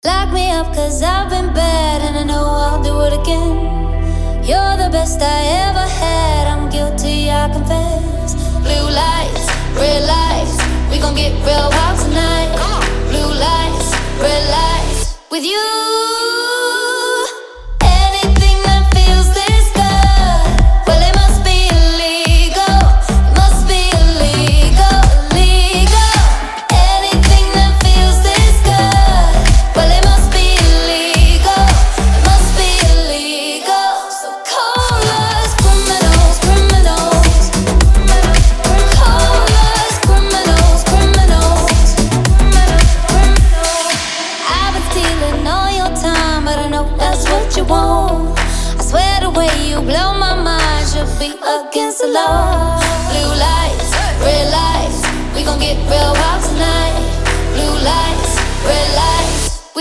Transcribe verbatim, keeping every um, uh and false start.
Lock me up cause I've been bad and I know I'll do it again. You're the best I ever had, I'm guilty, I confess. Blue lights, red lights, we gon' get real wild tonight. Blue lights, red lights, with you. Anything that feels this good, well it must be illegal. It must be illegal, illegal. Anything that feels this good, well it must be illegal. It must be illegal. So call us criminals, criminals. Call us criminals, criminals. I've been stealing all your time, but I know that's what you want. I swear the way you blow my mind should be against the law. Blue lights, red lights, we gon' get real wild tonight. Blue lights, red lights.